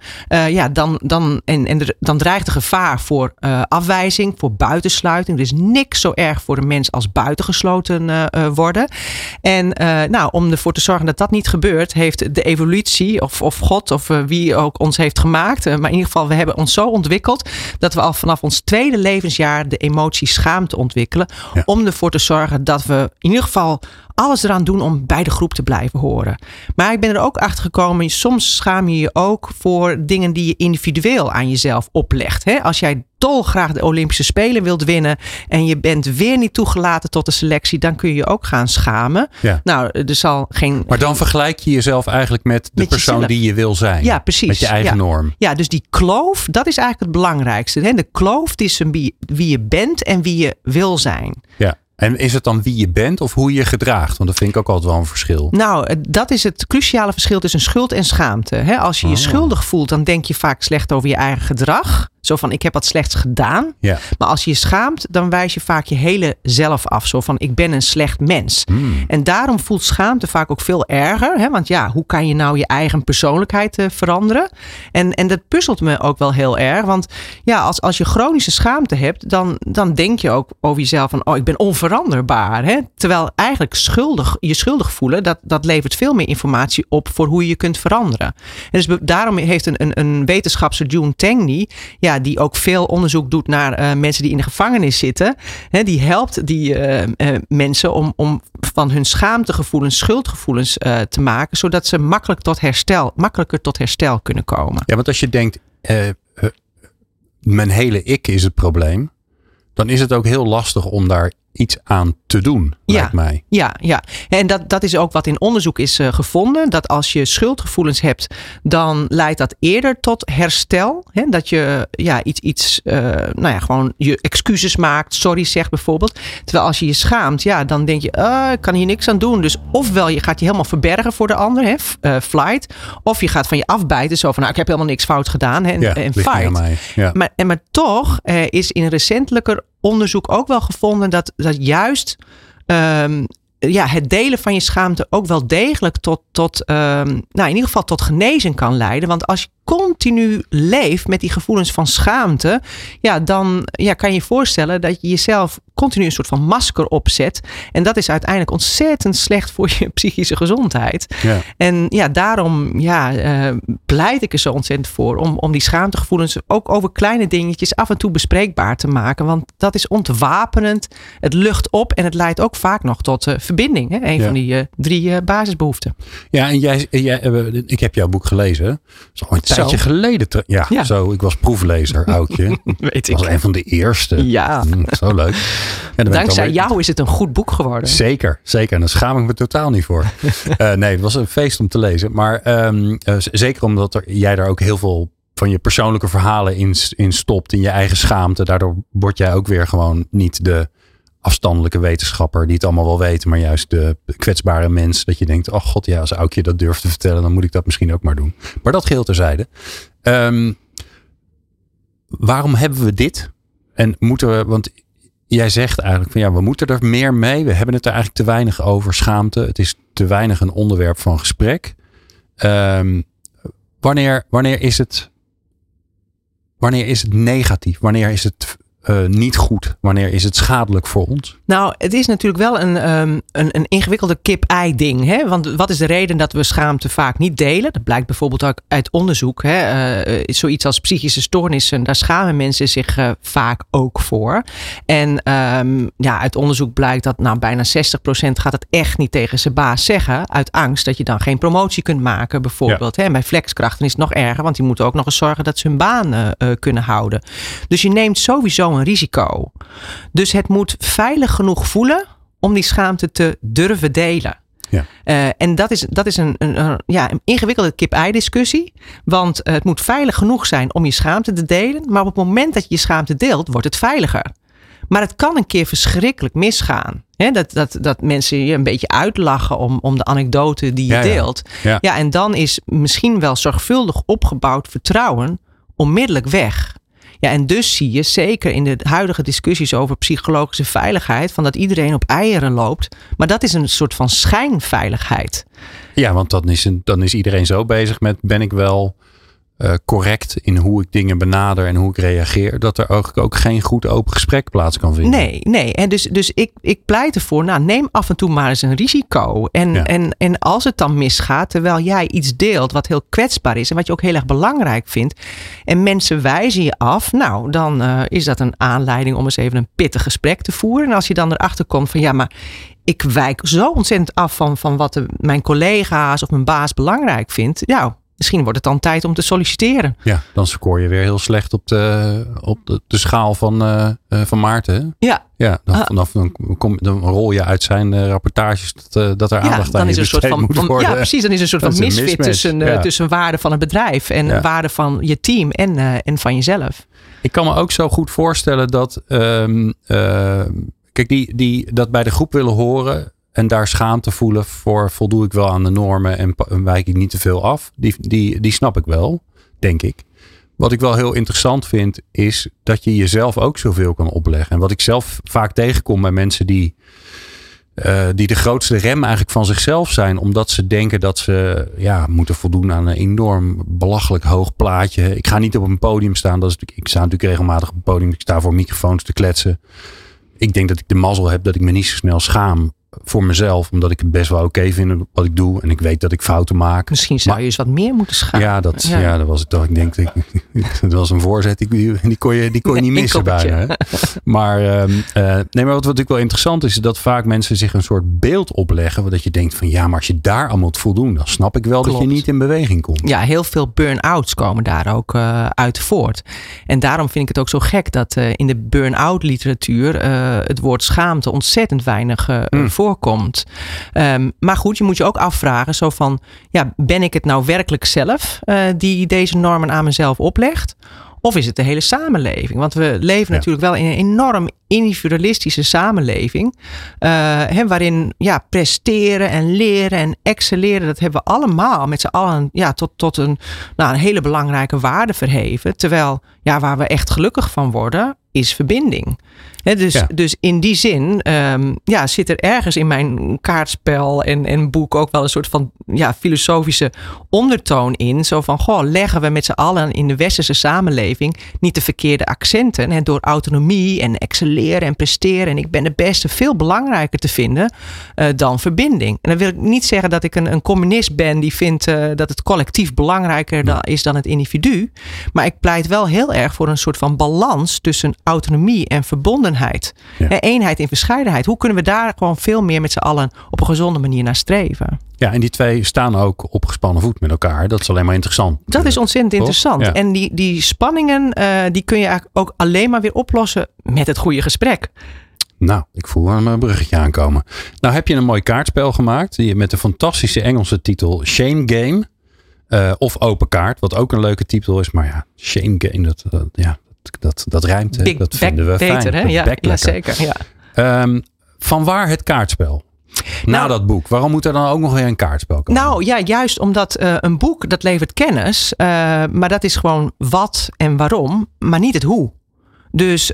dan dreigt de gevaar voor afwijzing, voor buitensluiting. Er is niks zo erg voor een mens als buitengesloten worden. En om ervoor te zorgen dat dat niet gebeurt, heeft de evolutie of God of wie ook ons heeft gemaakt. Maar in ieder geval, we hebben ons zo ontwikkeld dat we al vanaf ons tweede levensjaar de emotie schaamte ontwikkelen. Ja. Om ervoor te zorgen dat we in ieder geval alles eraan doen om bij de groep te blijven horen. Maar ik ben er ook achter gekomen, soms schaam je je ook voor dingen die je individueel aan jezelf oplegt. Als jij dolgraag de Olympische Spelen wilt winnen en je bent weer niet toegelaten tot de selectie, dan kun je je ook gaan schamen. Ja. Nou, er zal geen...
Maar dan vergelijk je jezelf eigenlijk met de persoon die je wil zijn.
Ja, precies.
Met je eigen norm.
Ja, dus die kloof, dat is eigenlijk het belangrijkste. De kloof tussen wie je bent en wie je wil zijn.
Ja. En is het dan wie je bent of hoe je gedraagt? Want dat vind ik ook altijd wel een verschil.
Nou, dat is het cruciale verschil tussen schuld en schaamte. Als je je schuldig voelt, dan denk je vaak slecht over je eigen gedrag. Zo van, ik heb wat slechts gedaan.
Ja.
Maar als je je schaamt, dan wijs je vaak je hele zelf af. Zo van, ik ben een slecht mens. En daarom voelt schaamte vaak ook veel erger. Hè? Want ja, hoe kan je nou je eigen persoonlijkheid veranderen? En dat puzzelt me ook wel heel erg. Want ja, als je chronische schaamte hebt, dan denk je ook over jezelf van, ik ben onveranderbaar. Hè? Terwijl eigenlijk je schuldig voelen, dat levert veel meer informatie op voor hoe je kunt veranderen. En dus daarom heeft een wetenschapster, June Tangney, ja, die ook veel onderzoek doet naar mensen die in de gevangenis zitten. Hè, die helpt die mensen om van hun schaamtegevoelens, schuldgevoelens te maken, zodat ze makkelijker tot herstel kunnen komen.
Ja, want als je denkt, mijn hele ik is het probleem, dan is het ook heel lastig om daar iets aan te doen, lijkt mij. Ja.
En dat is ook wat in onderzoek is gevonden. Dat als je schuldgevoelens hebt, dan leidt dat eerder tot herstel. Hè? Dat je gewoon je excuses maakt, sorry zegt bijvoorbeeld. Terwijl als je je schaamt, ja, dan denk je, ik kan hier niks aan doen. Dus ofwel je gaat je helemaal verbergen voor de ander, flight. Of je gaat van je afbijten, zo van, ik heb helemaal niks fout gedaan. En fight. Ja. Maar toch is in recentelijker onderzoek ook wel gevonden dat juist het delen van je schaamte ook wel degelijk tot in ieder geval tot genezing kan leiden. Want als je continu leeft met die gevoelens van schaamte, dan kan je je voorstellen dat je jezelf continu een soort van masker opzet. En dat is uiteindelijk ontzettend slecht voor je psychische gezondheid. Ja. En daarom pleit ik er zo ontzettend voor om die schaamtegevoelens ook over kleine dingetjes af en toe bespreekbaar te maken. Want dat is ontwapenend. Het lucht op en het leidt ook vaak nog tot verbinding. Hè? Een van die 3 basisbehoeften. Ja,
en ik heb jouw boek gelezen. Dat is al een tijdje geleden. Zo, ik was proeflezer, oudje.
Weet
ik. Was een van de eerste.
Ja.
Zo leuk.
Dankzij jou is het een goed boek geworden.
Zeker. En daar schaam ik me totaal niet voor. Nee, het was een feest om te lezen. Maar zeker omdat jij daar ook heel veel van je persoonlijke verhalen in stopt. In je eigen schaamte. Daardoor word jij ook weer gewoon niet de afstandelijke wetenschapper die het allemaal wel weet. Maar juist de kwetsbare mens. Dat je denkt, oh god, als Aukje dat durft te vertellen, dan moet ik dat misschien ook maar doen. Maar dat geheel terzijde. Waarom hebben we dit? En moeten we, want jij zegt eigenlijk van we moeten er meer mee. We hebben het er eigenlijk te weinig over. Schaamte. Het is te weinig een onderwerp van gesprek. Wanneer is het negatief? Wanneer is het niet goed? Wanneer is het schadelijk voor ons?
Nou, het is natuurlijk wel een ingewikkelde kip-ei ding. Hè? Want wat is de reden dat we schaamte vaak niet delen? Dat blijkt bijvoorbeeld ook uit onderzoek. Hè? Zoiets als psychische stoornissen, daar schamen mensen zich vaak ook voor. En uit onderzoek blijkt dat bijna 60% gaat het echt niet tegen zijn baas zeggen. Uit angst dat je dan geen promotie kunt maken bijvoorbeeld. Ja. Hè? En bij flexkrachten is het nog erger, want die moeten ook nog eens zorgen dat ze hun baan kunnen houden. Dus je neemt sowieso een risico. Dus het moet veilig genoeg voelen om die schaamte te durven delen. Ja. En dat is een ingewikkelde kip-ei discussie. Want het moet veilig genoeg zijn om je schaamte te delen. Maar op het moment dat je je schaamte deelt, wordt het veiliger. Maar het kan een keer verschrikkelijk misgaan. Hè? Dat mensen je een beetje uitlachen om de anekdote die je deelt. Ja, en dan is misschien wel zorgvuldig opgebouwd vertrouwen onmiddellijk weg. Ja, en dus zie je zeker in de huidige discussies over psychologische veiligheid, van dat iedereen op eieren loopt. Maar dat is een soort van schijnveiligheid.
Ja, want dan is iedereen zo bezig met, ben ik wel correct in hoe ik dingen benader en hoe ik reageer, dat er ook geen goed open gesprek plaats kan vinden.
Nee. En dus ik pleit ervoor, neem af en toe maar eens een risico. En als het dan misgaat, terwijl jij iets deelt wat heel kwetsbaar is en wat je ook heel erg belangrijk vindt, en mensen wijzen je af, dan is dat een aanleiding om eens even een pittig gesprek te voeren. En als je dan erachter komt van, maar ik wijk zo ontzettend af van wat mijn collega's of mijn baas belangrijk vindt, misschien wordt het dan tijd om te solliciteren. Ja,
dan scoor je weer heel slecht op de schaal van Maarten. Hè? Ja. Dan rol je uit zijn rapportages dat er aandacht aan je besteed moet worden.
Ja, precies. Dan is er een soort van misfit tussen waarde van het bedrijf en waarde van je team en van jezelf.
Ik kan me ook zo goed voorstellen dat die dat bij de groep willen horen en daar schaamte voelen voor, voldoe ik wel aan de normen en wijk ik niet te veel af. Die snap ik wel, denk ik. Wat ik wel heel interessant vind, is dat je jezelf ook zoveel kan opleggen. En wat ik zelf vaak tegenkom bij mensen die de grootste rem eigenlijk van zichzelf zijn. Omdat ze denken dat ze moeten voldoen aan een enorm belachelijk hoog plaatje. Ik ga niet op een podium staan. Ik sta natuurlijk regelmatig op een podium. Ik sta voor microfoons te kletsen. Ik denk dat ik de mazzel heb dat ik me niet zo snel schaam voor mezelf. Omdat ik het best wel oké vind wat ik doe. En ik weet dat ik fouten maak.
Misschien zou je eens wat meer moeten schamen.
Ja, dat was het toch. Ik denk dat was een voorzet. Die kon je niet missen bijna. Hè? Maar wat ook wel interessant is dat vaak mensen zich een soort beeld opleggen. Dat je denkt van maar als je daar aan moet voldoen. Dan snap ik wel dat je niet in beweging komt.
Ja, heel veel burn-outs komen daar ook uit voort. En daarom vind ik het ook zo gek dat in de burn-out literatuur het woord schaamte ontzettend weinig voorkomt. Maar goed, je moet je ook afvragen zo van, ben ik het nou werkelijk zelf die deze normen aan mezelf oplegt? Of is het de hele samenleving? Want we leven natuurlijk wel in een enorm individualistische samenleving. Waarin presteren en leren en excelleren, dat hebben we allemaal met z'n allen tot een hele belangrijke waarde verheven. Terwijl waar we echt gelukkig van worden, is verbinding. Dus in die zin zit er ergens in mijn kaartspel en boek ook wel een soort van filosofische ondertoon in. Zo van, leggen we met z'n allen in de westerse samenleving niet de verkeerde accenten. Door autonomie en excelleren en presteren en ik ben de beste veel belangrijker te vinden dan verbinding. En dan wil ik niet zeggen dat ik een communist ben die vindt dat het collectief belangrijker is dan het individu. Maar ik pleit wel heel erg voor een soort van balans tussen autonomie en verbondenheid. Eenheid in verscheidenheid. Hoe kunnen we daar gewoon veel meer met z'n allen op een gezonde manier naar streven?
Ja, en die twee staan ook op gespannen voet met elkaar. Dat is alleen maar interessant.
Dat is ontzettend interessant. Ja. En die spanningen, die kun je eigenlijk ook alleen maar weer oplossen met het goede gesprek.
Nou, ik voel een bruggetje aankomen. Nou heb je een mooi kaartspel gemaakt. Met de fantastische Engelse titel Shame Game. Of Open Kaart, wat ook een leuke titel is. Maar Shame Game, dat rijmt.
Big
dat vinden we
beter,
fijn.
Hè? Ja, zeker. Ja.
Vanwaar het kaartspel? Na dat boek. Waarom moet er dan ook nog weer een kaartspel komen?
Nou ja, juist omdat een boek dat levert kennis. Maar dat is gewoon wat en waarom. Maar niet het hoe. Dus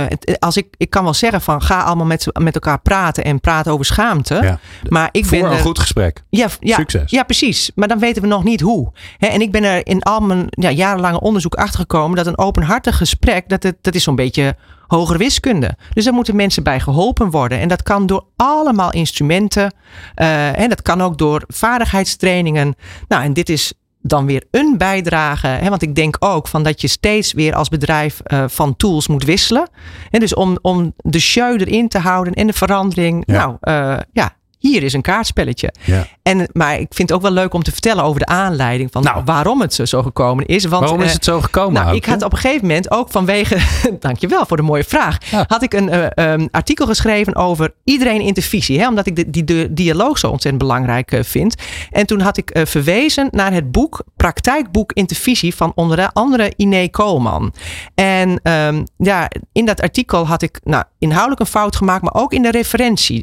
ik kan wel zeggen van ga allemaal met elkaar praten en praten over schaamte. Ja, maar ik
voor een goed gesprek. Succes.
Ja, precies. Maar dan weten we nog niet hoe. En ik ben er in al mijn jarenlange onderzoek achter gekomen dat een openhartig gesprek, dat is zo'n beetje hogere wiskunde. Dus daar moeten mensen bij geholpen worden. En dat kan door allemaal instrumenten. En dat kan ook door vaardigheidstrainingen. Nou, en dit is dan weer een bijdrage. Want ik denk ook van dat je steeds weer als bedrijf van tools moet wisselen. En dus om de show erin te houden en de verandering. Ja. Hier is een kaartspelletje. Ja. Maar ik vind het ook wel leuk om te vertellen over de aanleiding van waarom het zo gekomen is. Want,
waarom is het zo gekomen?
Ik had op een gegeven moment ook vanwege, dankjewel voor de mooie vraag, had ik een artikel geschreven over iedereen intervisie. Omdat ik die dialoog zo ontzettend belangrijk vind. En toen had ik verwezen naar het boek, praktijkboek intervisie van onder andere Iné Koolman. En in dat artikel had ik inhoudelijk een fout gemaakt, maar ook in de referentie.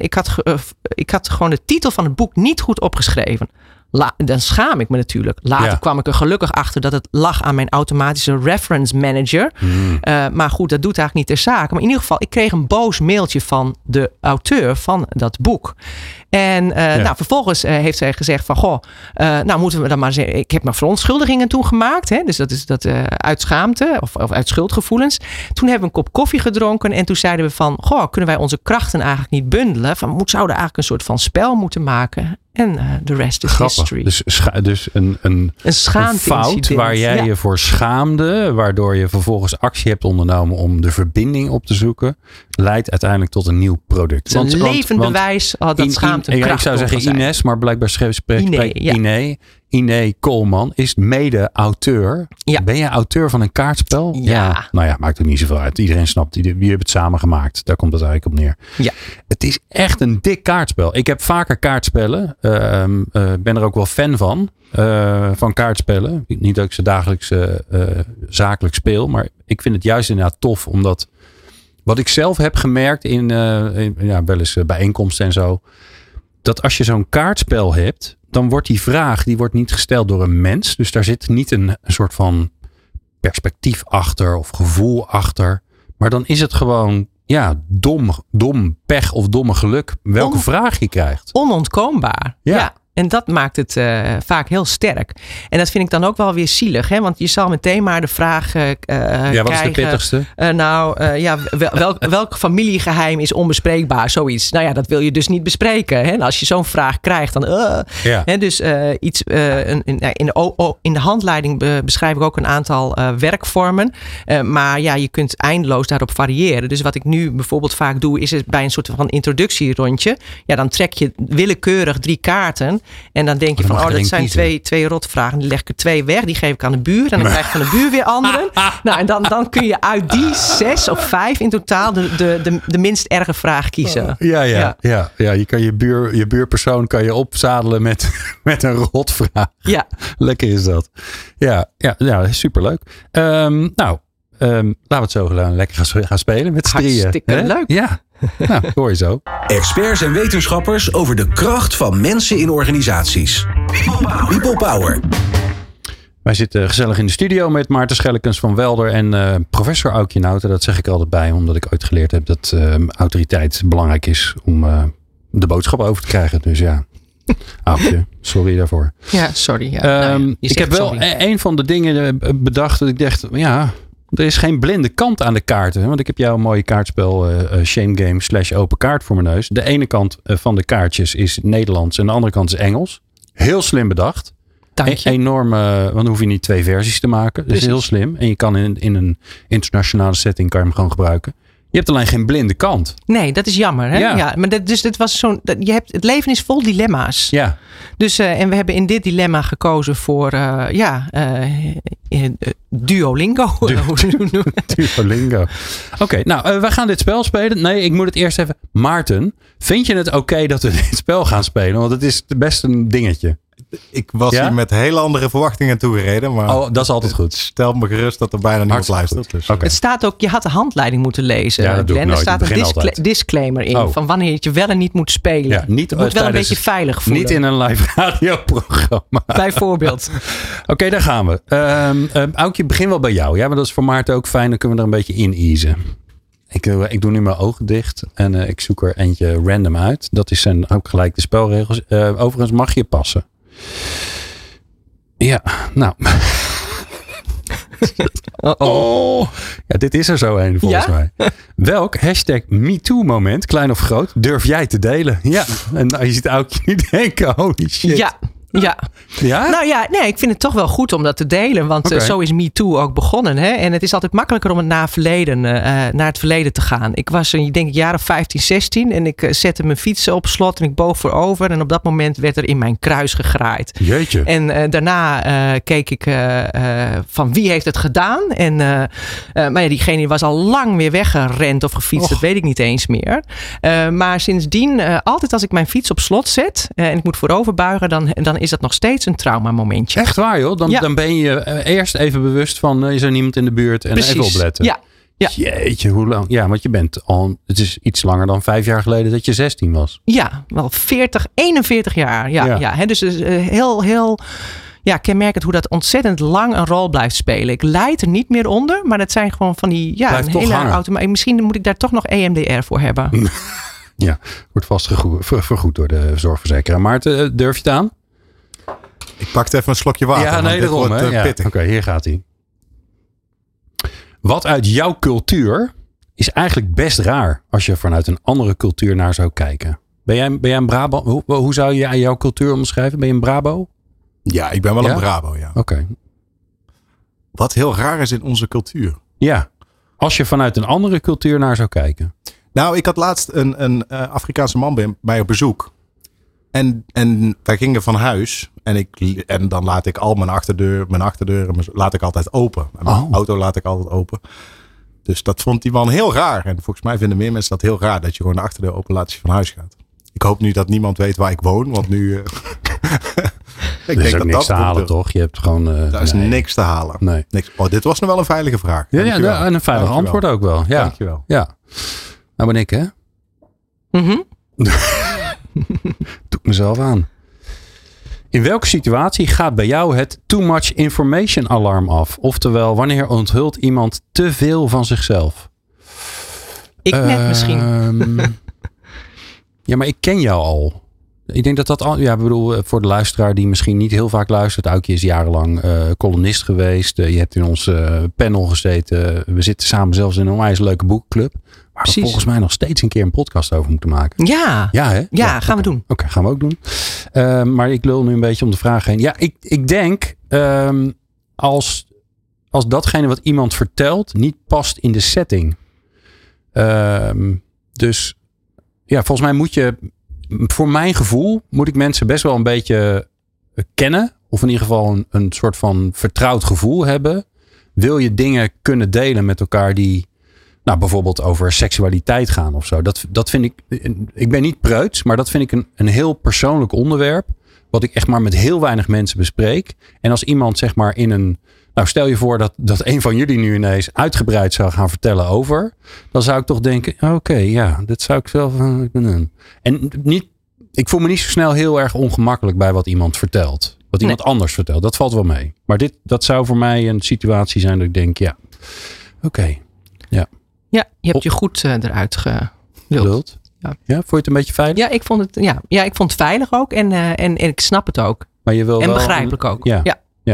Ik had gewoon de titel van het boek niet goed opgeschreven. Dan schaam ik me natuurlijk. Later kwam ik er gelukkig achter dat het lag aan mijn automatische reference manager. Maar goed, dat doet eigenlijk niet ter zake. Maar in ieder geval, ik kreeg een boos mailtje van de auteur van dat boek. En vervolgens heeft zij gezegd van, moeten we dan maar zeggen. Ik heb maar verontschuldigingen toen gemaakt. Dus dat is dat uit schaamte of uit schuldgevoelens. Toen hebben we een kop koffie gedronken. En toen zeiden we van, kunnen wij onze krachten eigenlijk niet bundelen? Zouden eigenlijk een soort van spel moeten maken? En de rest is history.
Dus een fout waar jij je voor schaamde. Waardoor je vervolgens actie hebt ondernomen om de verbinding op te zoeken. Leidt uiteindelijk tot een nieuw product.
Het is een levend bewijs dat schaamte een kracht
ik zou zeggen Ines, maar blijkbaar spreekt Iné Koolman is mede-auteur. Ja. Ben jij auteur van een kaartspel?
Ja.
Nou ja, maakt ook niet zoveel uit. Iedereen snapt, wie heeft het samen gemaakt? Daar komt het eigenlijk op neer.
Ja.
Het is echt een dik kaartspel. Ik heb vaker kaartspellen. Ben er ook wel fan van kaartspellen. Niet dat ik ze dagelijks zakelijk speel. Maar ik vind het juist inderdaad tof. Omdat wat ik zelf heb gemerkt in wel eens bijeenkomsten en zo. Dat als je zo'n kaartspel hebt, dan wordt die vraag niet gesteld door een mens. Dus daar zit niet een soort van perspectief achter of gevoel achter. Maar dan is het gewoon dom pech of domme geluk. Welke vraag je krijgt.
Onontkoombaar. Ja. En dat maakt het vaak heel sterk. En dat vind ik dan ook wel weer zielig. Hè? Want je zal meteen maar de vraag krijgen.
Wat is de pittigste?
Welk familiegeheim is onbespreekbaar? Zoiets. Nou ja, dat wil je dus niet bespreken. Hè? En als je zo'n vraag krijgt, dan... Hè? Dus in de handleiding beschrijf ik ook een aantal werkvormen. Maar ja, je kunt eindeloos daarop variëren. Dus wat ik nu bijvoorbeeld vaak doe, is bij een soort van introductierondje. Ja, dan trek je willekeurig 3 kaarten. En dan denk je van, dat zijn twee rotvragen. Die leg ik er 2 weg. Die geef ik aan de buur. En dan krijg je van de buur weer anderen. Nou, en dan kun je uit die 6 of 5 in totaal de minst erge vraag kiezen.
Ja. Je kan je buurpersoon kan je opzadelen met een rotvraag. Ja. Lekker is dat. Ja, superleuk. Laten we het zo lekker gaan spelen met z'n drieën.
Hartstikke leuk.
Ja. Nou, hoor je zo.
Experts en wetenschappers over de kracht van mensen in organisaties. People Power.
Wij zitten gezellig in de studio met Maarten Schellekens van Welder en professor Aukje Nauta. Dat zeg ik er altijd bij, omdat ik ooit geleerd heb dat autoriteit belangrijk is om de boodschap over te krijgen. Dus ja, Aukje, sorry daarvoor.
Ja, sorry. Ja.
Ik heb wel een van de dingen bedacht dat ik dacht, er is geen blinde kant aan de kaarten. Want ik heb jouw mooie kaartspel Shame Game / open kaart voor mijn neus. De ene kant van de kaartjes is Nederlands en de andere kant is Engels. Heel slim bedacht. Enorme, want dan hoef je niet 2 versies te maken. Dat is heel slim. En je kan in een internationale setting kan je hem gewoon gebruiken. Je hebt alleen geen blinde kant.
Nee, dat is jammer. Hè? Ja, maar dit was zo'n. Het leven is vol dilemma's. Ja. Dus en we hebben in dit dilemma gekozen voor Duolingo.
Duolingo. Oké, we gaan dit spel spelen. Nee, ik moet het eerst even. Maarten, vind je het oké dat we dit spel gaan spelen? Want het is best een dingetje.
Ik was hier met hele andere verwachtingen toegereden. Maar
dat is altijd goed.
Stel me gerust dat er bijna niemand luistert. Dus.
Okay. Het staat ook, je had de handleiding moeten lezen.
Ja, dat doe ik nooit.
Er staat een disclaimer in van wanneer je het wel en niet moet spelen. Ja,
niet,
je moet wel een beetje veilig voelen.
Niet in een live radioprogramma.
Bijvoorbeeld.
Oké, daar gaan we. Aukje, begin wel bij jou. Ja, maar dat is voor Maarten ook fijn. Dan kunnen we er een beetje in easen. Ik doe nu mijn ogen dicht en ik zoek er eentje random uit. Dat zijn ook gelijk de spelregels. Overigens mag je passen. Ja, nou. Ja, dit is er zo een volgens mij. Welk #MeToo moment, klein of groot, durf jij te delen? Ja, en je ziet Aukje nu denken, holy shit.
Ja. Nou ja, nee, ik vind het toch wel goed om dat te delen. Want zo is MeToo ook begonnen. Hè? En het is altijd makkelijker om het naar het verleden te gaan. Ik was denk ik jaar of 15, 16. En ik zette mijn fiets op slot en ik boog voorover. En op dat moment werd er in mijn kruis gegraaid.
Jeetje.
En daarna keek ik van wie heeft het gedaan. En maar ja, diegene was al lang weer weggerend of gefietst. Dat weet ik niet eens meer. Maar sindsdien, altijd als ik mijn fiets op slot zet en ik moet voorover buigen, dan is dat nog steeds een traumamomentje.
Echt waar joh? Dan ben je eerst even bewust van is er niemand in de buurt en
precies.
Even opletten.
Ja.
Jeetje, hoe lang? Ja, want je bent al, het is iets langer dan 5 jaar geleden dat je 16 was.
Ja, wel 41 jaar. Ja. Hè, dus heel kenmerkend hoe dat ontzettend lang een rol blijft spelen. Ik lijd er niet meer onder, maar dat zijn gewoon van die
blijft
een hele automaat. Misschien moet ik daar toch nog EMDR voor hebben.
Ja, wordt vast vergoed door de zorgverzekeraar. Maarten, durf je het aan?
Ik pakte even een slokje water.
Ja, nee, daarom. Oké, hier gaat hij. Wat uit jouw cultuur is eigenlijk best raar als je vanuit een andere cultuur naar zou kijken? Ben jij een Brabo? Hoe zou je jouw cultuur omschrijven? Ben je een Brabo?
Ja, ik ben wel een Brabo, ja.
Oké.
Wat heel raar is in onze cultuur.
Ja, als je vanuit een andere cultuur naar zou kijken.
Nou, ik had laatst een Afrikaanse man bij mij op bezoek. En wij gingen van huis. En dan laat ik al mijn achterdeur laat ik altijd open. En mijn auto laat ik altijd open. Dus dat vond die man heel raar. En volgens mij vinden meer mensen dat heel raar. Dat je gewoon de achterdeur open laat als je van huis gaat. Ik hoop nu dat niemand weet waar ik woon. Want nu...
ik denk dat niks te halen, toch? Je hebt gewoon...
daar is niks te halen.
Nee.
Niks. Dit was nog wel een veilige vraag.
Ja, en een veilig antwoord ook wel. Ja.
Dankjewel.
Ja. Nou ben ik, hè?
Mm-hmm.
Doe ik mezelf aan. In welke situatie gaat bij jou het too much information alarm af? Oftewel, wanneer onthult iemand te veel van zichzelf?
Ik net misschien.
Ja, maar ik ken jou al. Ik denk dat al... Ja, ik bedoel, voor de luisteraar die misschien niet heel vaak luistert. Aukje is jarenlang columnist geweest. Je hebt in ons panel gezeten. We zitten samen zelfs in een onwijs leuke boekenclub. Waar we volgens mij nog steeds een keer een podcast over moeten maken.
Ja,
ja, hè?
Ja, gaan we doen.
Oké, gaan we ook doen. Maar ik lul nu een beetje om de vraag heen. Ja, ik denk als datgene wat iemand vertelt niet past in de setting. Dus ja, volgens mij moet je, voor mijn gevoel, moet ik mensen best wel een beetje kennen. Of in ieder geval een soort van vertrouwd gevoel hebben. Wil je dingen kunnen delen met elkaar die, nou, bijvoorbeeld over seksualiteit gaan of zo. Dat vind ik ben niet preuts, maar dat vind ik een heel persoonlijk onderwerp. Wat ik echt maar met heel weinig mensen bespreek. En als iemand zeg maar nou, stel je voor dat een van jullie nu ineens uitgebreid zou gaan vertellen over. Dan zou ik toch denken, oké, ja, dat zou ik zelf doen. En ik voel me niet zo snel heel erg ongemakkelijk bij wat iemand vertelt. Wat iemand anders vertelt. Dat valt wel mee. Maar dat zou voor mij een situatie zijn dat ik denk, ja, oké. Ja.
Ja, je hebt je goed eruit geluld.
Ja, vond je het een beetje veilig?
Ja, ik vond het veilig ook. En ik snap het ook.
Maar je wil
en
wel
begrijpelijk ook.
Ja.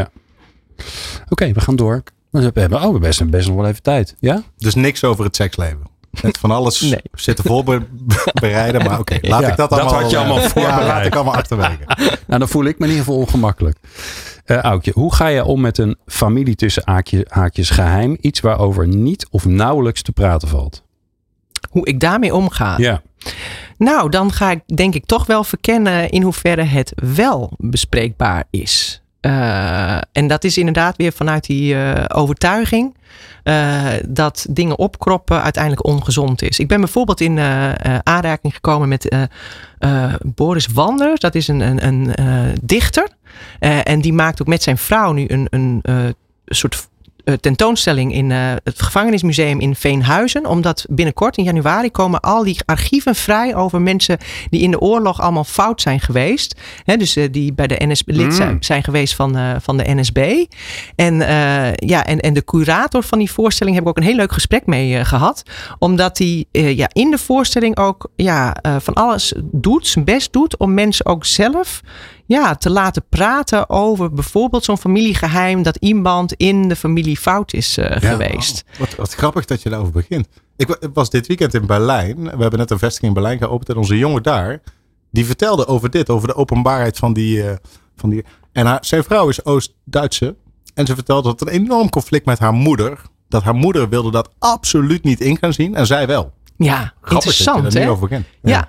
Oké, we gaan door. We hebben best nog wel even tijd. Ja?
Dus niks over het seksleven. Net van alles zitten voorbereiden. Maar oké, laat ik dat allemaal...
Dat had je allemaal voorbereid.
Ja, laat ik allemaal achterwege.
Nou, dan voel ik me in ieder geval ongemakkelijk. Aukje, hoe ga je om met een familie tussen haakjes geheim? Iets waarover niet of nauwelijks te praten valt.
Hoe ik daarmee omga?
Ja.
Nou, dan ga ik denk ik toch wel verkennen in hoeverre het wel bespreekbaar is. En dat is inderdaad weer vanuit die overtuiging dat dingen opkroppen uiteindelijk ongezond is. Ik ben bijvoorbeeld in aanraking gekomen met Boris Wander. Dat is een dichter. En die maakt ook met zijn vrouw nu een soort tentoonstelling in het gevangenismuseum in Veenhuizen. Omdat binnenkort in januari komen al die archieven vrij over mensen die in de oorlog allemaal fout zijn geweest. He, dus die bij de NSB lid zijn geweest van de NSB. En de curator van die voorstelling heb ik ook een heel leuk gesprek mee gehad. Omdat hij in de voorstelling ook van alles doet, zijn best doet om mensen ook zelf te laten praten over bijvoorbeeld zo'n familiegeheim dat iemand in de familie fout is geweest.
Wat grappig dat je daarover begint. Ik was dit weekend in Berlijn. We hebben net een vestiging in Berlijn geopend. En onze jongen daar, die vertelde over de openbaarheid van die. En zijn vrouw is Oost-Duitse. En ze vertelde dat een enorm conflict met haar moeder. Dat haar moeder wilde dat absoluut niet in gaan zien. En zij wel.
Ja,
grappig
interessant,
dat je
hè?
niet over begint.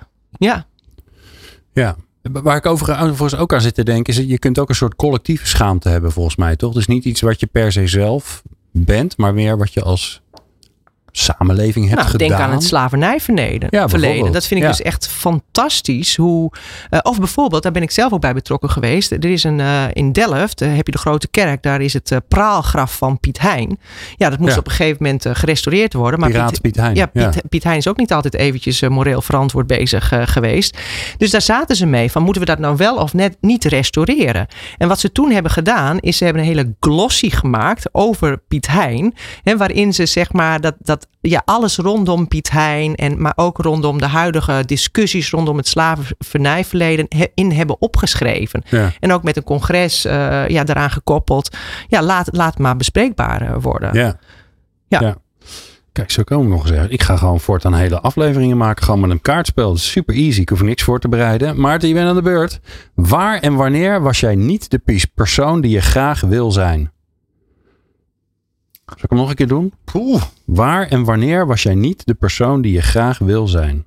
Ja. Waar ik overigens ook aan zit te denken, is je kunt ook een soort collectieve schaamte hebben volgens mij, toch? Dus niet iets wat je per se zelf bent, maar meer wat je als samenleving hebt gedaan.
Denk aan het slavernijverleden. Dat vind ik dus echt fantastisch. Of bijvoorbeeld, daar ben ik zelf ook bij betrokken geweest. Er is in Delft, heb je de grote kerk. Daar is het praalgraf van Piet Hein. Ja, dat moest op een gegeven moment gerestaureerd worden. Maar
Piet Hein.
Piet Hein is ook niet altijd eventjes moreel verantwoord bezig geweest. Dus daar zaten ze mee van, moeten we dat nou wel of net niet restaureren? En wat ze toen hebben gedaan, is ze hebben een hele glossy gemaakt over Piet Hein. Waarin ze zeg maar dat alles rondom Piet Hein, maar ook rondom de huidige discussies rondom het slavernijverleden in hebben opgeschreven. Ja. En ook met een congres daaraan gekoppeld. Ja, laat maar bespreekbaar worden. Ja.
Kijk, zo kan ik nog zeggen. Ik ga gewoon voortaan hele afleveringen maken. Gewoon met een kaartspel. Dat is super easy. Ik hoef niks voor te bereiden. Maarten, je bent aan de beurt. Waar en wanneer was jij niet de persoon die je graag wil zijn? Zal ik hem nog een keer doen? Waar en wanneer was jij niet de persoon die je graag wil zijn?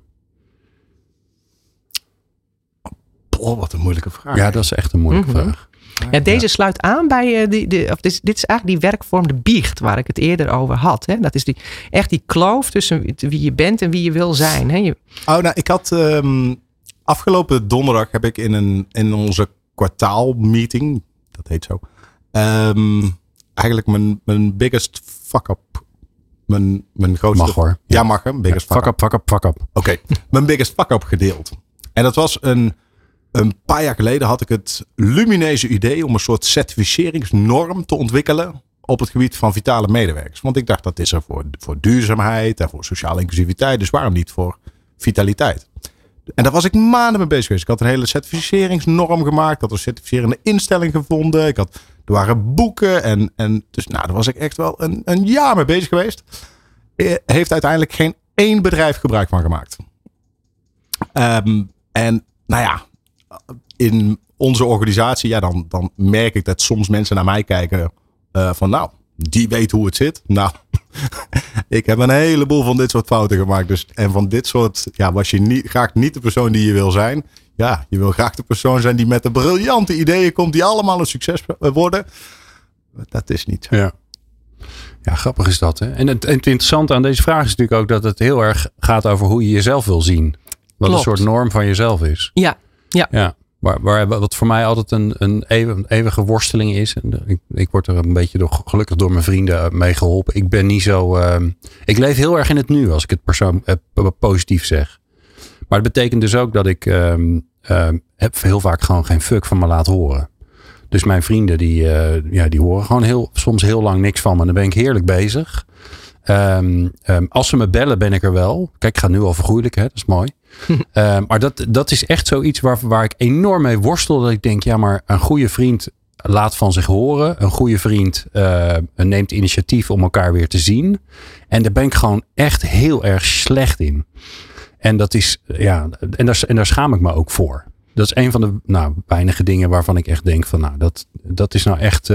Wat een moeilijke vraag.
Ja, dat is echt een moeilijke vraag.
Ja, deze sluit aan bij dit is eigenlijk die werkvorm de biecht waar ik het eerder over had. Hè? Dat is die kloof tussen wie je bent en wie je wil zijn. Hè?
Ik had afgelopen donderdag heb ik in onze kwartaalmeeting, dat heet zo, eigenlijk mijn biggest fuck-up. Mijn grootste...
Mag hoor.
Ja, mag hem. Biggest
fuck-up.
Oké. Mijn biggest fuck-up gedeeld. En dat was een een paar jaar geleden had ik het lumineuze idee om een soort certificeringsnorm te ontwikkelen op het gebied van vitale medewerkers. Want ik dacht, dat is er voor duurzaamheid en voor sociale inclusiviteit. Dus waarom niet voor vitaliteit? En daar was ik maanden mee bezig geweest. Ik had een hele certificeringsnorm gemaakt. Ik had een certificerende instelling gevonden. Er waren boeken. En dus daar was ik echt wel een jaar mee bezig geweest. Heeft uiteindelijk geen één bedrijf gebruik van gemaakt. En nou ja, in onze organisatie, dan merk ik dat soms mensen naar mij kijken van nou, die weet hoe het zit. Nou, ik heb een heleboel van dit soort fouten gemaakt. Dus, en van dit soort, was je graag niet de persoon die je wil zijn. Ja, je wil graag de persoon zijn die met de briljante ideeën komt, die allemaal een succes worden. Dat is niet zo.
Ja, grappig is dat. Hè? En het interessante aan deze vraag is natuurlijk ook dat het heel erg gaat over hoe je jezelf wil zien. Wat een soort norm van jezelf is. Ja. Wat voor mij altijd een eeuwige worsteling is. En ik word er een beetje gelukkig door mijn vrienden mee geholpen. Ik ben niet zo. Ik leef heel erg in het nu als ik het positief zeg. Maar het betekent dus ook dat ik heb heel vaak gewoon geen fuck van me laten horen. Dus mijn vrienden die horen gewoon soms heel lang niks van me. Dan ben ik heerlijk bezig. Als ze me bellen ben ik er wel. Kijk, ik ga nu al vergoeilijken. Dat is mooi. Maar dat is echt zoiets waar ik enorm mee worstel. Dat ik denk, ja, maar een goede vriend laat van zich horen. Een goede vriend neemt initiatief om elkaar weer te zien. En daar ben ik gewoon echt heel erg slecht in. En dat is, en daar schaam ik me ook voor. Dat is een van de weinige dingen waarvan ik echt denk van, dat is nou echt.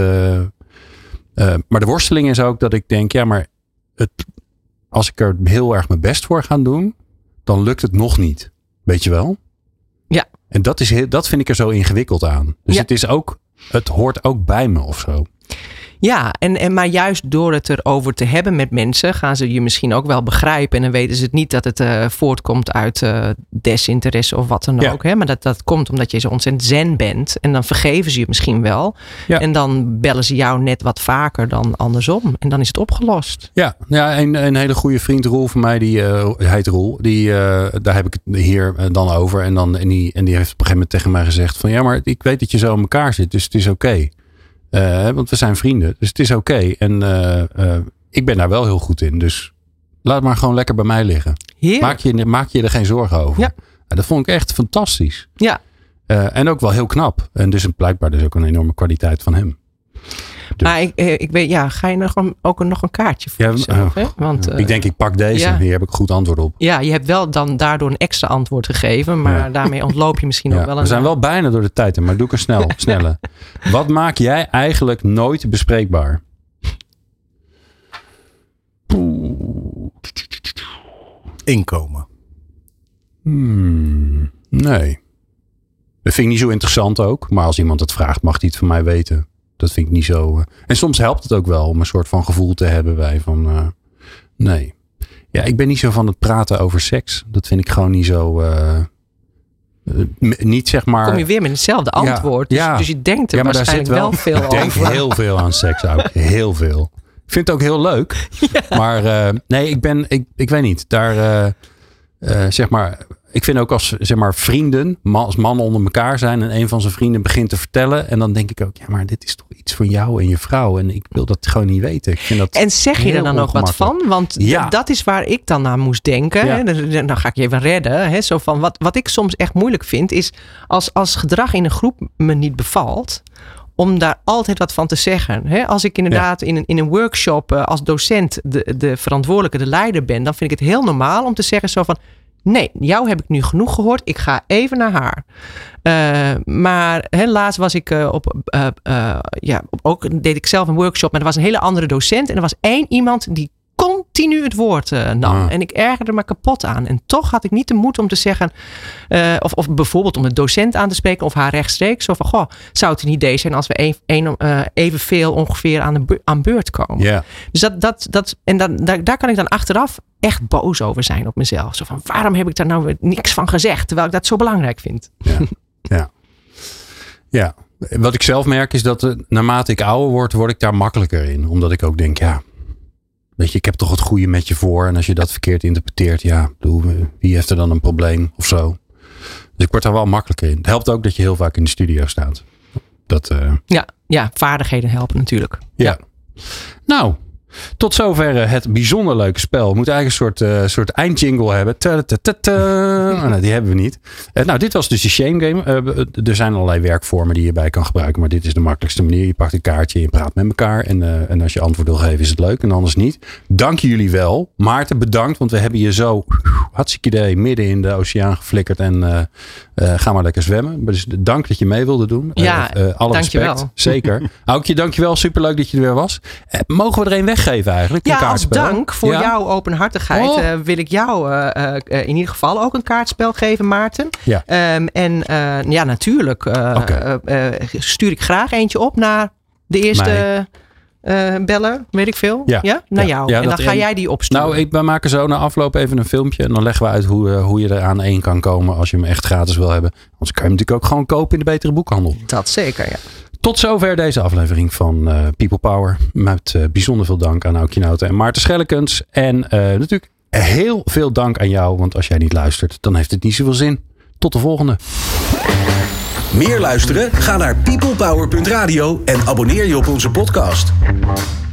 Maar de worsteling is ook dat ik denk, ja, maar als ik er heel erg mijn best voor ga doen, dan lukt het nog niet. Weet je wel? Ja. En dat vind ik er zo ingewikkeld aan. Dus het hoort ook bij me of zo.
Ja, maar juist door het erover te hebben met mensen, gaan ze je misschien ook wel begrijpen. En dan weten ze het niet dat het voortkomt uit desinteresse of wat dan ook. Hè? Maar dat komt omdat je zo ontzettend zen bent. En dan vergeven ze je misschien wel. Ja. En dan bellen ze jou net wat vaker dan andersom. En dan is het opgelost. Ja,
een hele goede vriend Roel van mij, die heet Roel. Daar heb ik het hier dan over. En die heeft op een gegeven moment tegen mij gezegd van, ja, maar ik weet dat je zo in elkaar zit. Dus het is oké. Want we zijn vrienden, dus het is oké. En ik ben daar wel heel goed in. Dus laat maar gewoon lekker bij mij liggen. Maak je er geen zorgen over. Ja. Dat vond ik echt fantastisch. Ja. En ook wel heel knap. En dus blijkbaar dus ook een enorme kwaliteit van hem.
Dus. Maar ik weet, ga je nog een kaartje voor jezelf? Hè? Want,
ik pak deze. Ja. Hier heb ik goed antwoord op.
Ja, je hebt wel dan daardoor een extra antwoord gegeven. Maar daarmee ontloop je misschien ook wel een...
We zijn wel bijna door de tijd, maar doe ik er sneller. Wat maak jij eigenlijk nooit bespreekbaar?
Inkomen.
Nee. Dat vind ik niet zo interessant ook. Maar als iemand het vraagt, mag hij het van mij weten. Dat vind ik niet zo. En soms helpt het ook wel om een soort van gevoel te hebben bij van. Nee. Ja, ik ben niet zo van het praten over seks. Dat vind ik gewoon niet zo. Niet zeg maar.
Kom je weer met hetzelfde antwoord. Dus je denkt er waarschijnlijk wel veel over.
Ik denk heel veel aan seks ook. Heel veel. Ik vind het ook heel leuk. Ja. Maar nee, ik weet niet. Daar zeg maar. Ik vind ook als zeg maar vrienden, als mannen onder elkaar zijn en een van zijn vrienden begint te vertellen. En dan denk ik ook, ja, maar dit is toch iets van jou en je vrouw. En ik wil dat gewoon niet weten. Ik vind dat
en zeg je er dan ook wat van? Want dat is waar ik dan aan moest denken. Ja. Hè? Dan ga ik je even redden. Hè? Zo van, wat ik soms echt moeilijk vind is als gedrag in een groep me niet bevalt, om daar altijd wat van te zeggen. Hè? Als ik inderdaad in een workshop als docent de verantwoordelijke, de leider ben, dan vind ik het heel normaal om te zeggen zo van, nee, jou heb ik nu genoeg gehoord. Ik ga even naar haar. Maar laatst was ik ook deed ik zelf een workshop. Maar er was een hele andere docent. En er was één iemand die continu het woord nam. En ik ergerde me kapot aan. En toch had ik niet de moed om te zeggen, of bijvoorbeeld om de docent aan te spreken of haar rechtstreeks. Zo van, zou het een idee zijn als we evenveel ongeveer aan beurt komen. Yeah. Dus daar kan ik dan achteraf echt boos over zijn op mezelf. Zo van, waarom heb ik daar nou niks van gezegd? Terwijl ik dat zo belangrijk vind.
Ja. Wat ik zelf merk is dat naarmate ik ouder word ik daar makkelijker in. Omdat ik ook denk, weet je, ik heb toch het goede met je voor. En als je dat verkeerd interpreteert, wie heeft er dan een probleem of zo? Dus ik word daar wel makkelijker in. Het helpt ook dat je heel vaak in de studio staat.
Ja, vaardigheden helpen natuurlijk.
Ja. Nou, tot zover het bijzonder leuke spel. We moeten eigenlijk een soort eindjingle hebben. Nou, die hebben we niet. Nou, dit was dus de Shame Game. Er zijn allerlei werkvormen die je hierbij kan gebruiken. Maar dit is de makkelijkste manier. Je pakt een kaartje, je praat met elkaar. En als je antwoord wil geven is het leuk. En anders niet. Dank jullie wel. Maarten, bedankt. Want we hebben je zo hartstikke idee midden in de oceaan geflikkerd. En ga maar lekker zwemmen. Dus dank dat je mee wilde doen.
Ja,
alle respect.
dankjewel.
Zeker. Aukje, dankjewel. Superleuk dat je er weer was. Mogen we er een weggeven eigenlijk?
Ja,
een kaartspel?
als dank voor jouw openhartigheid wil ik jou in ieder geval ook een kaartspel geven, Maarten.
Ja.
Natuurlijk stuur ik graag eentje op naar de eerste beller, weet ik veel. Ja? Naar jou. Ja, en dan ga jij die opsturen.
Nou, we maken zo na afloop even een filmpje. En dan leggen we uit hoe je er aan één kan komen als je hem echt gratis wil hebben. Anders kan je hem natuurlijk ook gewoon kopen in de betere boekhandel.
Dat zeker, ja.
Tot zover deze aflevering van People Power. Met bijzonder veel dank aan Aukje Noten en Maarten Schellekens. En natuurlijk heel veel dank aan jou. Want als jij niet luistert, dan heeft het niet zoveel zin. Tot de volgende.
Meer luisteren? Ga naar peoplepower.radio en abonneer je op onze podcast.